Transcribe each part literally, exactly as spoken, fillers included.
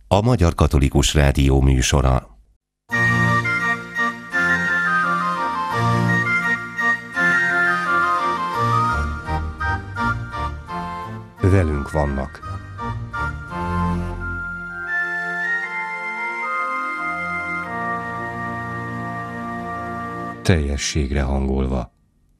a Magyar Katolikus Rádió műsora. Velünk vannak. Teljességre hangolva.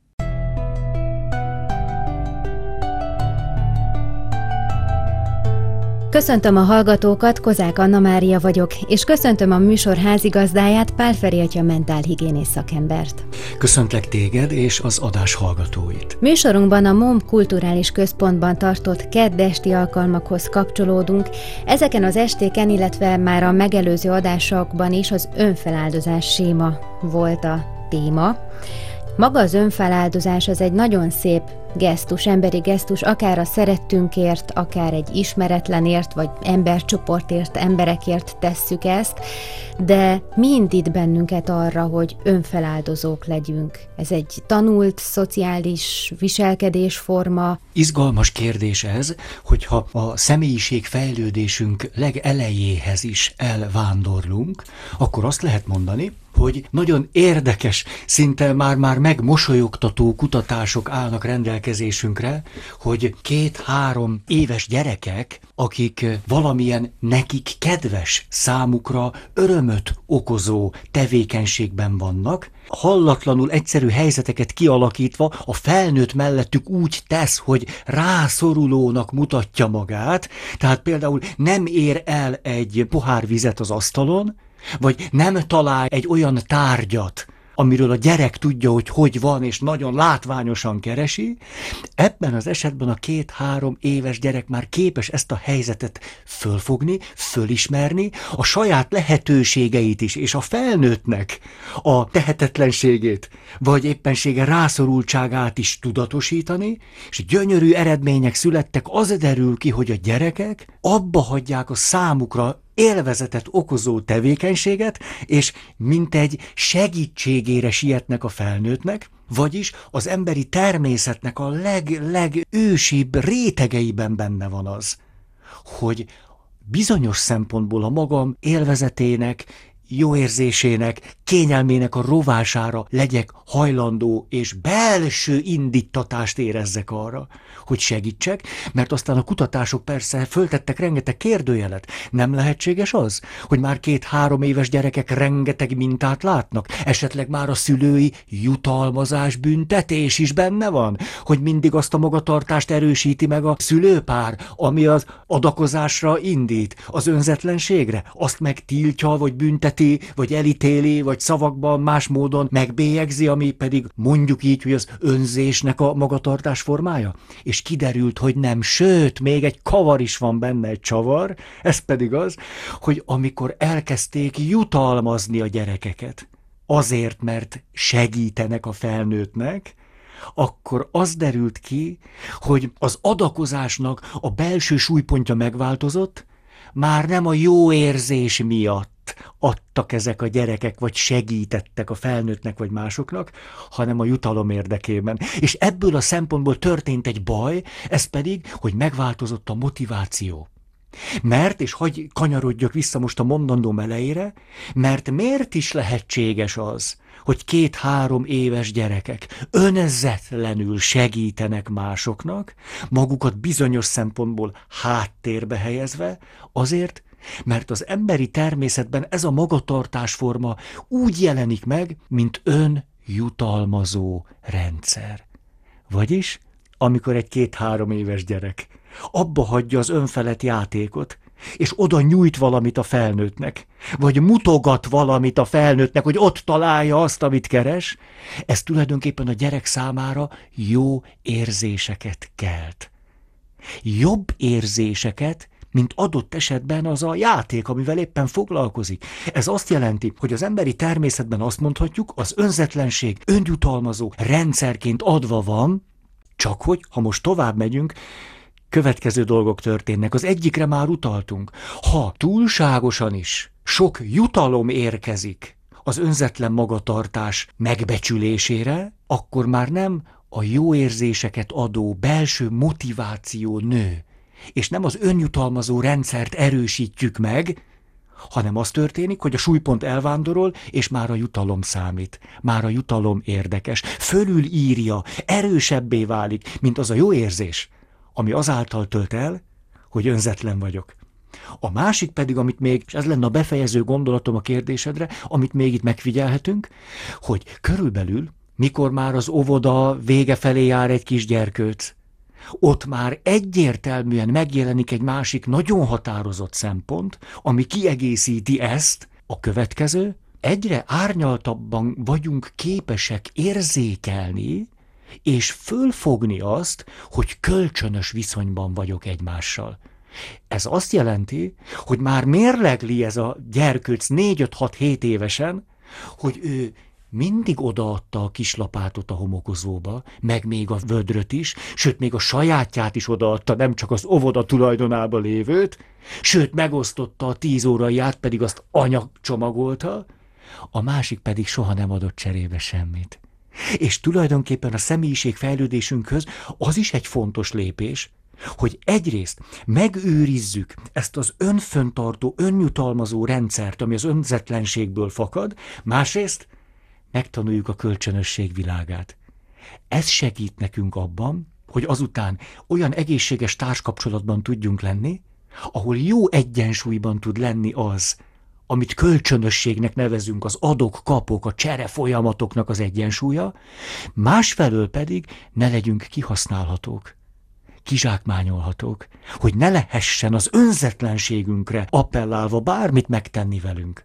Köszöntöm a hallgatókat, Kozák Anna Mária vagyok, és köszöntöm a műsor házigazdáját, Pál Feri atya mentálhigiénész szakembert. Köszöntlek téged és az adás hallgatóit. Műsorunkban a MOM Kulturális Központban tartott kedd esti alkalmakhoz kapcsolódunk. Ezeken az estéken, illetve már a megelőző adásokban is az önfeláldozás séma volt a téma. Maga az önfeláldozás az egy nagyon szép gesztus, emberi gesztus, akár a szerettünkért, akár egy ismeretlenért, vagy embercsoportért, emberekért tesszük ezt, de mi indít bennünket arra, hogy önfeláldozók legyünk? Ez egy tanult, szociális viselkedésforma. Izgalmas kérdés ez, hogyha a személyiség fejlődésünk legelejéhez is elvándorlunk, akkor azt lehet mondani, hogy nagyon érdekes, szinte már-már megmosolyogtató kutatások állnak rendelkezésünkre, hogy két-három éves gyerekek, akik valamilyen nekik kedves, számukra örömöt okozó tevékenységben vannak, hallatlanul egyszerű helyzeteket kialakítva a felnőtt mellettük úgy tesz, hogy rászorulónak mutatja magát, tehát például nem ér el egy pohár vizet az asztalon, vagy nem talál egy olyan tárgyat, amiről a gyerek tudja, hogy hogy van, és nagyon látványosan keresi, ebben az esetben a két-három éves gyerek már képes ezt a helyzetet fölfogni, fölismerni, a saját lehetőségeit is, és a felnőttnek a tehetetlenségét, vagy éppensége rászorultságát is tudatosítani, és gyönyörű eredmények születtek, az derül ki, hogy a gyerekek abba hagyják a számukra élvezetet okozó tevékenységet, és mintegy segítségére sietnek a felnőttnek, vagyis az emberi természetnek a leg-legősibb rétegeiben benne van az, hogy bizonyos szempontból a magam élvezetének, jó érzésének, kényelmének a rovására legyek hajlandó, és belső indíttatást érezzek arra, hogy segítsek, mert aztán a kutatások persze föltettek rengeteg kérdőjelet. Nem lehetséges az, hogy már két-három éves gyerekek rengeteg mintát látnak, esetleg már a szülői jutalmazás, büntetés is benne van, hogy mindig azt a magatartást erősíti meg a szülőpár, ami az adakozásra indít, az önzetlenségre, azt meg tiltja, vagy bünteti, vagy elítéli, vagy szavakban más módon megbélyegzi, ami pedig mondjuk így, hogy az önzésnek a magatartás formája. És kiderült, hogy nem, sőt, még egy kavar is van benne, egy csavar, ez pedig az, hogy amikor elkezdték jutalmazni a gyerekeket, azért, mert segítenek a felnőttnek, akkor az derült ki, hogy az adakozásnak a belső súlypontja megváltozott, már nem a jó érzés miatt adtak ezek a gyerekek, vagy segítettek a felnőttnek, vagy másoknak, hanem a jutalom érdekében. És ebből a szempontból történt egy baj, ez pedig, hogy megváltozott a motiváció. Mert, és hagyj kanyarodjak vissza most a mondandóm elejére, mert miért is lehetséges az, hogy két-három éves gyerekek önzetlenül segítenek másoknak, magukat bizonyos szempontból háttérbe helyezve, azért, mert az emberi természetben ez a magatartásforma úgy jelenik meg, mint önjutalmazó rendszer. Vagyis, amikor egy két-három éves gyerek abba hagyja az önfelett játékot, és oda nyújt valamit a felnőttnek, vagy mutogat valamit a felnőttnek, hogy ott találja azt, amit keres, ez tulajdonképpen a gyerek számára jó érzéseket kelt. Jobb érzéseket, mint adott esetben az a játék, amivel éppen foglalkozik. Ez azt jelenti, hogy az emberi természetben azt mondhatjuk, az önzetlenség önjutalmazó rendszerként adva van, csak hogy, ha most tovább megyünk, következő dolgok történnek. Az egyikre már utaltunk. Ha túlságosan is sok jutalom érkezik az önzetlen magatartás megbecsülésére, akkor már nem a jó érzéseket adó belső motiváció nő, és nem az önjutalmazó rendszert erősítjük meg, hanem az történik, hogy a súlypont elvándorol, és már a jutalom számít. Már a jutalom érdekes. Fölülírja, erősebbé válik, mint az a jó érzés, ami azáltal tölt el, hogy önzetlen vagyok. A másik pedig, amit még, és ez lenne a befejező gondolatom a kérdésedre, amit még itt megfigyelhetünk, hogy körülbelül, mikor már az óvoda vége felé jár egy kisgyerkőc, ott már egyértelműen megjelenik egy másik nagyon határozott szempont, ami kiegészíti ezt, a következő, egyre árnyaltabban vagyunk képesek érzékelni, és fölfogni azt, hogy kölcsönös viszonyban vagyok egymással. Ez azt jelenti, hogy már mérlegli ez a gyerkőc négy öt hat hét évesen, hogy ő mindig odaadta a kislapátot a homokozóba, meg még a vödröt is, sőt, még a sajátját is odaadta, nem csak az óvoda tulajdonába lévőt, sőt, megosztotta a tíz óraiját, pedig azt anya csomagolta, a másik pedig soha nem adott cserébe semmit. És tulajdonképpen a személyiség fejlődésünkhöz az is egy fontos lépés, hogy egyrészt megőrizzük ezt az önföntartó, önjutalmazó rendszert, ami az önzetlenségből fakad, másrészt megtanuljuk a kölcsönösség világát. Ez segít nekünk abban, hogy azután olyan egészséges társkapcsolatban tudjunk lenni, ahol jó egyensúlyban tud lenni az, amit kölcsönösségnek nevezünk, az adok-kapok, a csere folyamatoknak az egyensúlya, másfelől pedig ne legyünk kihasználhatók, kizsákmányolhatók, hogy ne lehessen az önzetlenségünkre appellálva bármit megtenni velünk.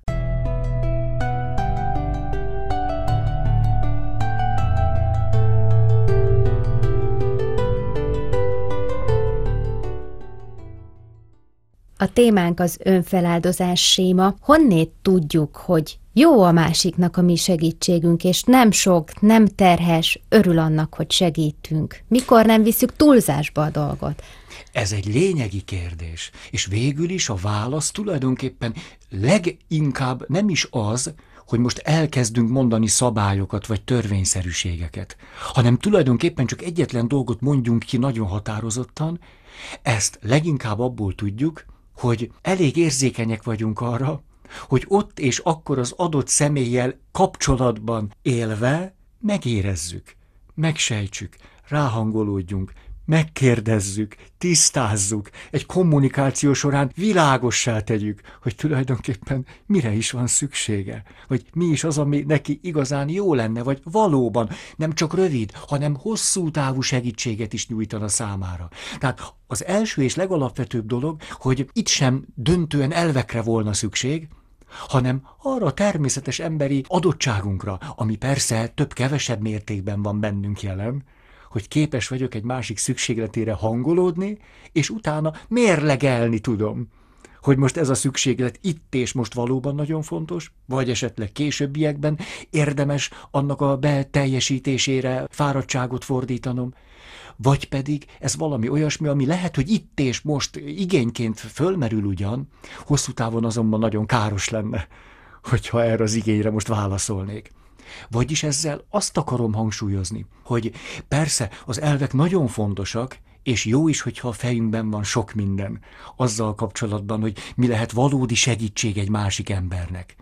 A témánk az önfeláldozás séma. Honnét tudjuk, hogy jó a másiknak a mi segítségünk, és nem sok, nem terhes, örül annak, hogy segítünk. Mikor nem visszük túlzásba a dolgot? Ez egy lényegi kérdés, és végül is a válasz tulajdonképpen leginkább nem is az, hogy most elkezdünk mondani szabályokat vagy törvényszerűségeket, hanem tulajdonképpen csak egyetlen dolgot mondjunk ki nagyon határozottan, ezt leginkább abból tudjuk, hogy elég érzékenyek vagyunk arra, hogy ott és akkor az adott személlyel kapcsolatban élve megérezzük, megsejtsük, ráhangolódjunk, megkérdezzük, tisztázzuk, egy kommunikáció során világossá tegyük, hogy tulajdonképpen mire is van szüksége, vagy mi is az, ami neki igazán jó lenne, vagy valóban nem csak rövid, hanem hosszú távú segítséget is nyújtana számára. Tehát az első és legalapvetőbb dolog, hogy itt sem döntően elvekre volna szükség, hanem arra a természetes emberi adottságunkra, ami persze több-kevesebb mértékben van bennünk jelen, hogy képes vagyok egy másik szükségletére hangolódni, és utána mérlegelni tudom, hogy most ez a szükséglet itt és most valóban nagyon fontos, vagy esetleg későbbiekben érdemes annak a beteljesítésére fáradtságot fordítanom, vagy pedig ez valami olyasmi, ami lehet, hogy itt és most igényként fölmerül ugyan, hosszú távon azonban nagyon káros lenne, hogyha erre az igényre most válaszolnék. Vagyis ezzel azt akarom hangsúlyozni, hogy persze az elvek nagyon fontosak, és jó is, hogyha a fejünkben van sok minden, azzal kapcsolatban, hogy mi lehet valódi segítség egy másik embernek.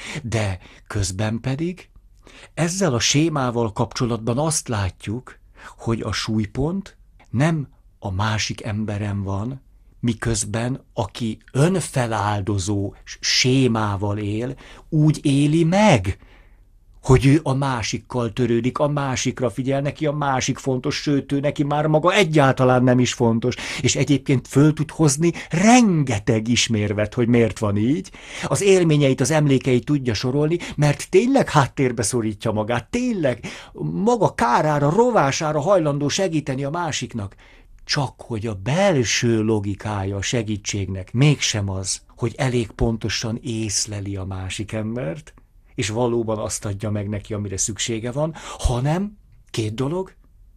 De közben pedig ezzel a sémával kapcsolatban azt látjuk, hogy a súlypont nem a másik emberen van, miközben aki önfeláldozó sémával él, úgy éli meg, hogy ő a másikkal törődik, a másikra figyel, neki a másik fontos, sőt, ő neki már maga egyáltalán nem is fontos, és egyébként föl tud hozni rengeteg ismérvet, hogy miért van így. Az élményeit, az emlékeit tudja sorolni, mert tényleg háttérbe szorítja magát, tényleg maga kárára, rovására hajlandó segíteni a másiknak. Csak hogy a belső logikája a segítségnek mégsem az, hogy elég pontosan észleli a másik embert, és valóban azt adja meg neki, amire szüksége van, hanem két dolog,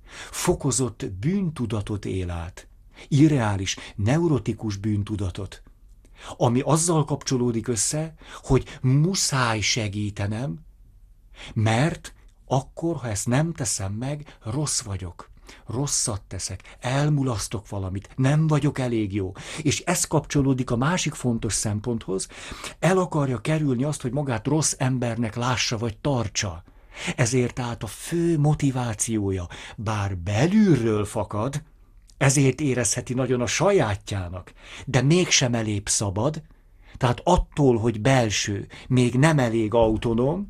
fokozott bűntudatot él át, irreális, neurotikus bűntudatot, ami azzal kapcsolódik össze, hogy muszáj segítenem, mert akkor, ha ezt nem teszem meg, rossz vagyok. rosszat teszek, elmulasztok valamit, nem vagyok elég jó. És ez kapcsolódik a másik fontos szemponthoz, el akarja kerülni azt, hogy magát rossz embernek lássa vagy tartsa. Ezért tehát a fő motivációja, bár belülről fakad, ezért érezheti nagyon a sajátjának, de mégsem elég szabad, tehát attól, hogy belső, még nem elég autonóm,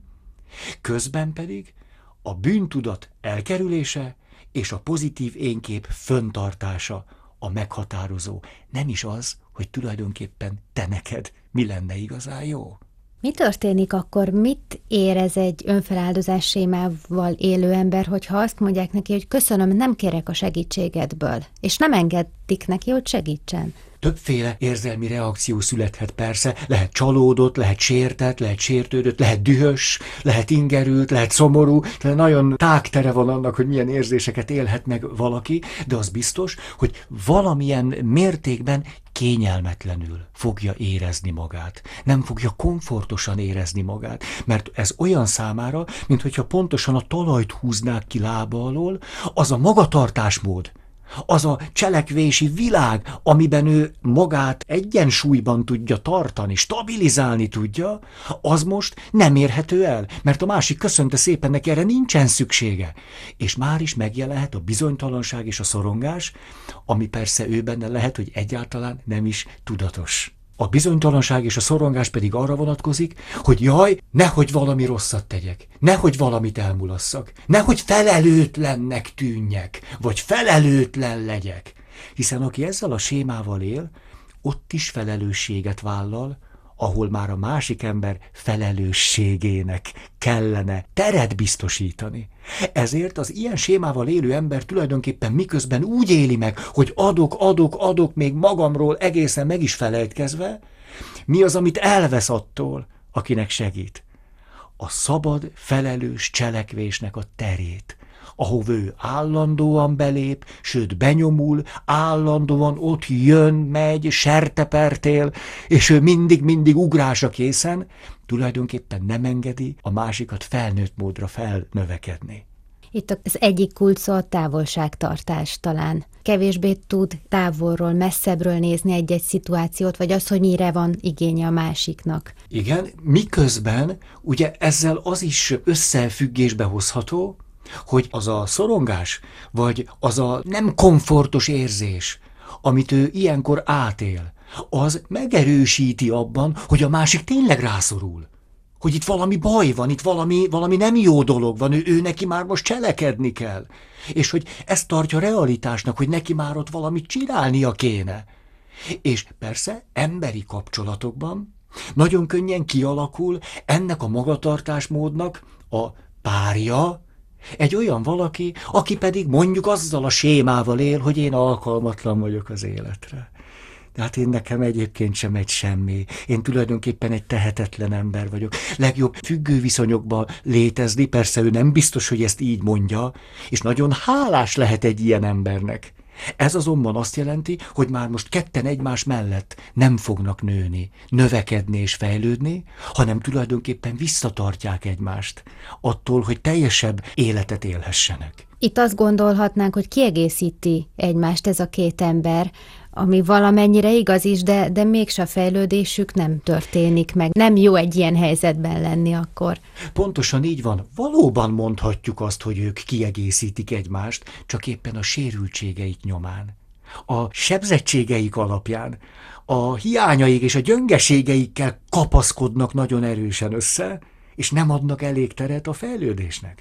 közben pedig a bűntudat elkerülése és a pozitív énkép föntartása a meghatározó. Nem is az, hogy tulajdonképpen te neked mi lenne igazán jó. Mi történik akkor, mit érez egy önfeláldozás sémával élő ember, hogyha azt mondják neki, hogy köszönöm, nem kérek a segítségedből, és nem engedik neki, hogy segítsen? Többféle érzelmi reakció születhet persze, lehet csalódott, lehet sértett, lehet sértődött, lehet dühös, lehet ingerült, lehet szomorú, tehát nagyon tágtere van annak, hogy milyen érzéseket élhet meg valaki, de az biztos, hogy valamilyen mértékben kényelmetlenül fogja érezni magát. Nem fogja komfortosan érezni magát, mert ez olyan számára, minthogyha pontosan a talajt húznák ki lába alól, az a magatartásmód, az a cselekvési világ, amiben ő magát egyensúlyban tudja tartani, stabilizálni tudja, az most nem érhető el, mert a másik köszönte szépen, neki erre nincsen szüksége. És már is megjelenhet a bizonytalanság és a szorongás, ami persze ő benne lehet, hogy egyáltalán nem is tudatos. A bizonytalanság és a szorongás pedig arra vonatkozik, hogy jaj, nehogy valami rosszat tegyek, nehogy valamit elmulasszak, nehogy felelőtlennek tűnjek, vagy felelőtlen legyek. Hiszen aki ezzel a sémával él, ott is felelősséget vállal, ahol már a másik ember felelősségének kellene teret biztosítani. Ezért az ilyen sémával élő ember tulajdonképpen miközben úgy éli meg, hogy adok, adok, adok még magamról egészen meg is felejtkezve, mi az, amit elvesz attól, akinek segít? A szabad, felelős cselekvésnek a terét, ahova ő állandóan belép, sőt benyomul, állandóan ott jön, megy, sertepertél, és ő mindig-mindig ugrásra készen, tulajdonképpen nem engedi a másikat felnőtt módra felnövekedni. Itt az egyik kulcs szó a távolságtartás talán. Kevésbé tud távolról, messzebbről nézni egy-egy szituációt, vagy az, hogy mire van igénye a másiknak. Igen, miközben ugye ezzel az is összefüggésbe hozható, hogy az a szorongás, vagy az a nem komfortos érzés, amit ő ilyenkor átél, az megerősíti abban, hogy a másik tényleg rászorul. Hogy itt valami baj van, itt valami, valami nem jó dolog van, ő, ő neki már most cselekedni kell. És hogy ezt tartja realitásnak, hogy neki már ott valamit csinálnia kéne. És persze emberi kapcsolatokban nagyon könnyen kialakul ennek a magatartásmódnak a párja, egy olyan valaki, aki pedig mondjuk azzal a sémával él, hogy én alkalmatlan vagyok az életre. De hát én nekem egyébként sem egy semmi. Én tulajdonképpen egy tehetetlen ember vagyok. Legjobb függő viszonyokban létezni, persze ő nem biztos, hogy ezt így mondja, és nagyon hálás lehet egy ilyen embernek. Ez azonban azt jelenti, hogy már most ketten egymás mellett nem fognak nőni, növekedni és fejlődni, hanem tulajdonképpen visszatartják egymást attól, hogy teljesebb életet élhessenek. Itt azt gondolhatnánk, hogy kiegészíti egymást ez a két ember, ami valamennyire igaz is, de, de mégse a fejlődésük nem történik meg. Nem jó egy ilyen helyzetben lenni akkor. Pontosan így van. Valóban mondhatjuk azt, hogy ők kiegészítik egymást, csak éppen a sérültségeik nyomán. A sebzettségeik alapján, a hiányaik és a gyöngeségeikkel kapaszkodnak nagyon erősen össze, és nem adnak elég teret a fejlődésnek.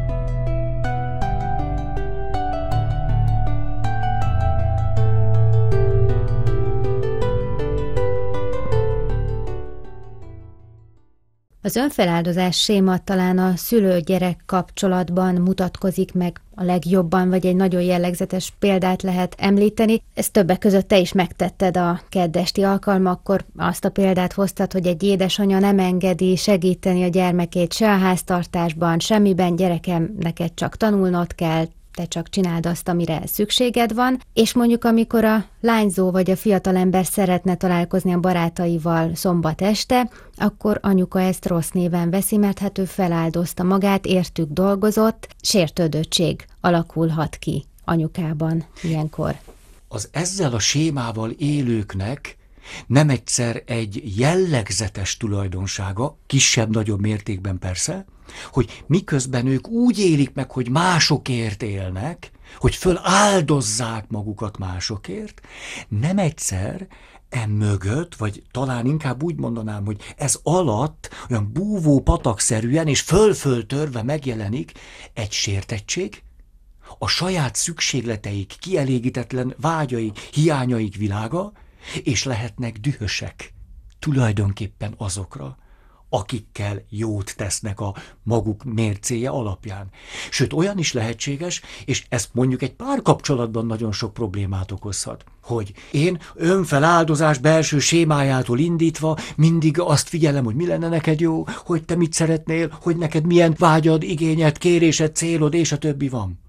Az önfeláldozás séma talán a szülő-gyerek kapcsolatban mutatkozik meg a legjobban, vagy egy nagyon jellegzetes példát lehet említeni. Ezt többek között te is megtetted a kedd esti alkalmakkor, azt a példát hoztad, hogy egy édesanyja nem engedi segíteni a gyermekét se a háztartásban, semmiben, gyerekem, neked csak tanulnod kell, te csak csináld azt, amire szükséged van, és mondjuk amikor a lányzó vagy a fiatalember szeretne találkozni a barátaival szombat este, akkor anyuka ezt rossz néven veszi, mert hát ő feláldozta magát, értük dolgozott, sértődöttség alakulhat ki anyukában ilyenkor? Az ezzel a sémával élőknek nem egyszer egy jellegzetes tulajdonsága, kisebb-nagyobb mértékben persze, hogy miközben ők úgy élik meg, hogy másokért élnek, hogy föláldozzák magukat másokért, nem egyszer e mögött, vagy talán inkább úgy mondanám, hogy ez alatt olyan búvó patakszerűen és föl-föl törve megjelenik egy sértettség, a saját szükségleteik, kielégítetlen vágyaik, hiányaik világa, és lehetnek dühösek tulajdonképpen azokra, akikkel jót tesznek a maguk mércéje alapján. Sőt, olyan is lehetséges, és ez mondjuk egy párkapcsolatban nagyon sok problémát okozhat, hogy én önfeláldozás belső sémájától indítva mindig azt figyelem, hogy mi lenne neked jó, hogy te mit szeretnél, hogy neked milyen vágyad, igényed, kérésed, célod, és a többi van.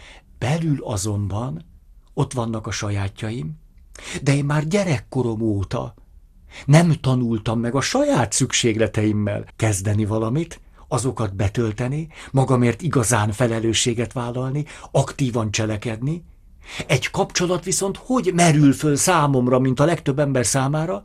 Belül azonban ott vannak a sajátjaim, de én már gyerekkorom óta nem tanultam meg a saját szükségleteimmel kezdeni valamit, azokat betölteni, magamért igazán felelősséget vállalni, aktívan cselekedni. Egy kapcsolat viszont hogy merül föl számomra, mint a legtöbb ember számára?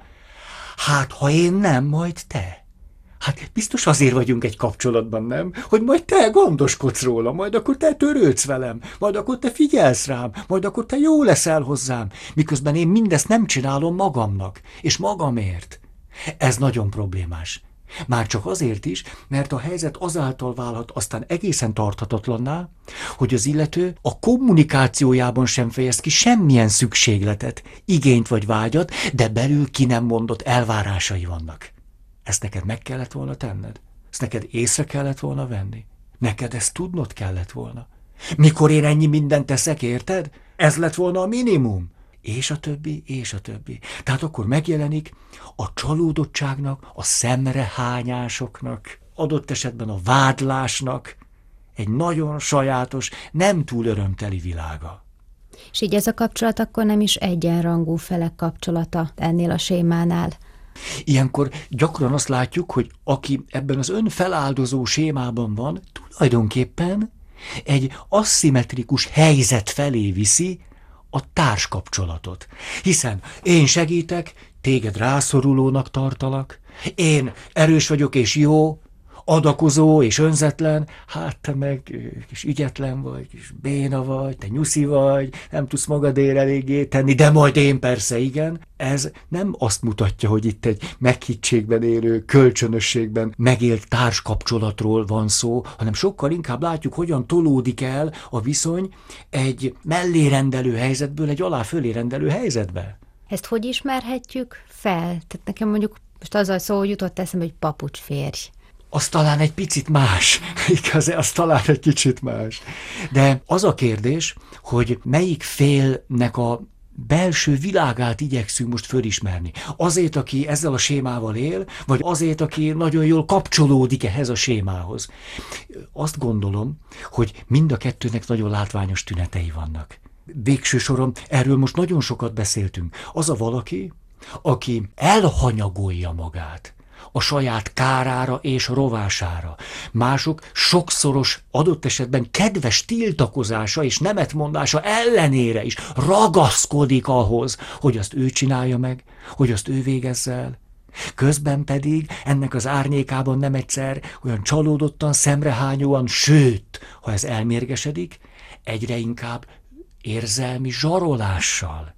Hát, ha én nem, majd te. Hát biztos azért vagyunk egy kapcsolatban, nem? Hogy majd te gondoskodsz róla, majd akkor te törődsz velem, majd akkor te figyelsz rám, majd akkor te jó leszel hozzám, miközben én mindezt nem csinálom magamnak, és magamért. Ez nagyon problémás. Már csak azért is, mert a helyzet azáltal válhat aztán egészen tarthatatlanná, hogy az illető a kommunikációjában sem fejez ki semmilyen szükségletet, igényt vagy vágyat, de belül ki nem mondott elvárásai vannak. Ezt neked meg kellett volna tenned? Ezt neked észre kellett volna venni? Neked ezt tudnod kellett volna? Mikor én ennyi mindent teszek, érted? Ez lett volna a minimum. És a többi, és a többi. Tehát akkor megjelenik a csalódottságnak, a szemrehányásoknak, adott esetben a vádlásnak egy nagyon sajátos, nem túl örömteli világa. És így ez a kapcsolat akkor nem is egyenrangú felek kapcsolata ennél a sémánál. Ilyenkor gyakran azt látjuk, hogy aki ebben az önfeláldozó sémában van, tulajdonképpen egy aszimmetrikus helyzet felé viszi a társkapcsolatot. Hiszen én segítek, téged rászorulónak tartalak, én erős vagyok és jó, adakozó és önzetlen, hát te meg kis ügyetlen vagy, kis béna vagy, te nyuszi vagy, nem tudsz magadért eléggé tenni, de majd én persze igen. Ez nem azt mutatja, hogy itt egy meghittségben élő, kölcsönösségben megélt társkapcsolatról van szó, hanem sokkal inkább látjuk, hogyan tolódik el a viszony egy mellérendelő helyzetből egy alá-fölé-rendelő helyzetbe. Ezt hogy ismerhetjük fel? Tehát nekem mondjuk most az a szó, hogy jutott eszembe, hogy papucsférj. Az talán egy picit más, igaz, az talán egy kicsit más. De az a kérdés, hogy melyik félnek a belső világát igyekszünk most fölismerni. Azért, aki ezzel a sémával él, vagy azért, aki nagyon jól kapcsolódik ehhez a sémához. Azt gondolom, hogy mind a kettőnek nagyon látványos tünetei vannak. Végső soron erről most nagyon sokat beszéltünk. Az a valaki, aki elhanyagolja magát a saját kárára és rovására. Mások sokszoros, adott esetben kedves tiltakozása és nemetmondása ellenére is ragaszkodik ahhoz, hogy azt ő csinálja meg, hogy azt ő végezze el. Közben pedig ennek az árnyékában nem egyszer olyan csalódottan, szemrehányóan, sőt, ha ez elmérgesedik, egyre inkább érzelmi zsarolással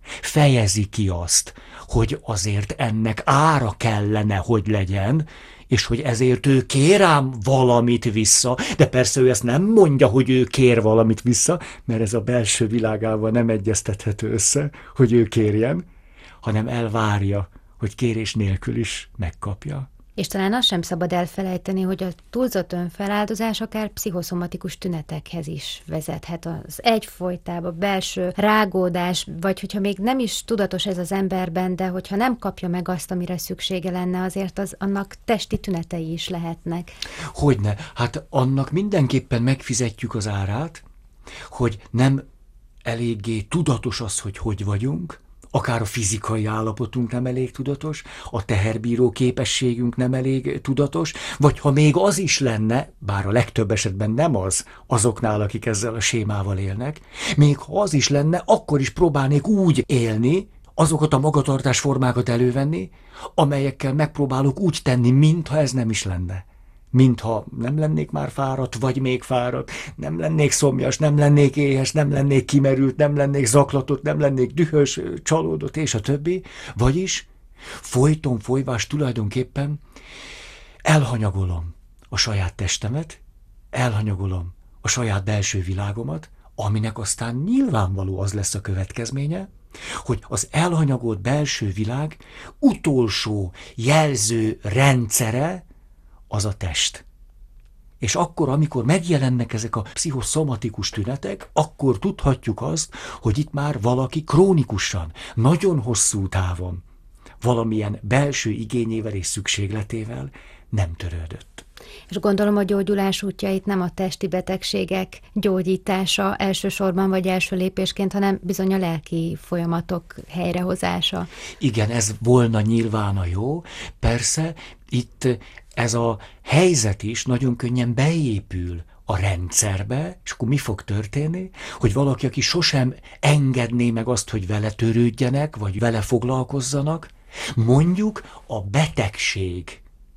fejezi ki azt, hogy azért ennek ára kellene, hogy legyen, és hogy ezért ő kér ám valamit vissza, de persze ő ezt nem mondja, hogy ő kér valamit vissza, mert ez a belső világával nem egyeztethető össze, hogy ő kérjen, hanem elvárja, hogy kérés nélkül is megkapja. És talán azt sem szabad elfelejteni, hogy a túlzott önfeláldozás akár pszichoszomatikus tünetekhez is vezethet. Az egyfolytában belső rágódás, vagy hogyha még nem is tudatos ez az emberben, de hogyha nem kapja meg azt, amire szüksége lenne, azért az annak testi tünetei is lehetnek. Hogyne, hát annak mindenképpen megfizetjük az árát, hogy nem eléggé tudatos az, hogy hogy vagyunk, akár a fizikai állapotunk nem elég tudatos, a teherbíró képességünk nem elég tudatos, vagy ha még az is lenne, bár a legtöbb esetben nem az, azoknál, akik ezzel a sémával élnek, még ha az is lenne, akkor is próbálnék úgy élni, azokat a magatartásformákat elővenni, amelyekkel megpróbálok úgy tenni, mintha ez nem is lenne. Mintha nem lennék már fáradt, vagy még fáradt, nem lennék szomjas, nem lennék éhes, nem lennék kimerült, nem lennék zaklatott, nem lennék dühös, csalódott, és a többi. Vagyis folyton folyvás tulajdonképpen elhanyagolom a saját testemet, elhanyagolom a saját belső világomat, aminek aztán nyilvánvaló az lesz a következménye, hogy az elhanyagolt belső világ utolsó jelző rendszere az a test. És akkor, amikor megjelennek ezek a pszichoszomatikus tünetek, akkor tudhatjuk azt, hogy itt már valaki krónikusan, nagyon hosszú távon valamilyen belső igényével és szükségletével nem törődött. És gondolom, a gyógyulás útjait nem a testi betegségek gyógyítása elsősorban vagy első lépésként, hanem bizony a lelki folyamatok helyrehozása. Igen, ez volna nyilván a jó. Persze, itt ez a helyzet is nagyon könnyen beépül a rendszerbe, és akkor mi fog történni? Hogy valaki, aki sosem engedné meg azt, hogy vele törődjenek, vagy vele foglalkozzanak, mondjuk a betegség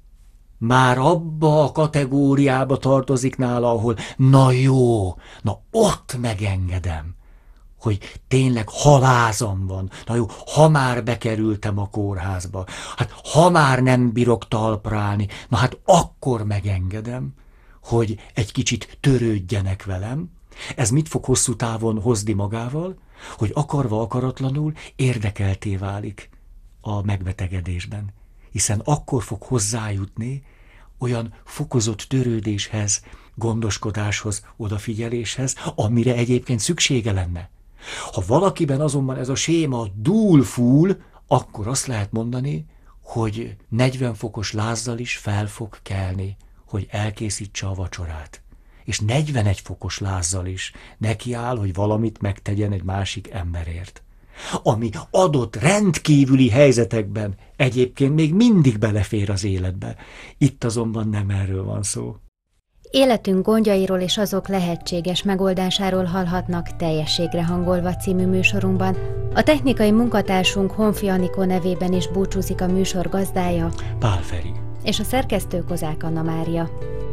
már abba a kategóriába tartozik nála, ahol na jó, na ott megengedem, hogy tényleg halázam van, na jó, ha már bekerültem a kórházba, hát ha már nem bírok talpra állni, na hát akkor megengedem, hogy egy kicsit törődjenek velem. Ez mit fog hosszú távon hozni magával? Hogy akarva akaratlanul érdekelté válik a megbetegedésben. Hiszen akkor fog hozzájutni olyan fokozott törődéshez, gondoskodáshoz, odafigyeléshez, amire egyébként szüksége lenne. Ha valakiben azonban ez a séma dúl-fúl, akkor azt lehet mondani, hogy negyven fokos lázzal is fel fog kelni, hogy elkészítse a vacsorát. És negyvenegy fokos lázzal is nekiáll, hogy valamit megtegyen egy másik emberért. Ami adott rendkívüli helyzetekben egyébként még mindig belefér az életbe. Itt azonban nem erről van szó. Életünk gondjairól és azok lehetséges megoldásáról hallhatnak Teljességre hangolva című műsorunkban. A technikai munkatársunk Honfi Anikó nevében is búcsúzik a műsor gazdája, Pál Feri. És a szerkesztő Kozák Anna Mária.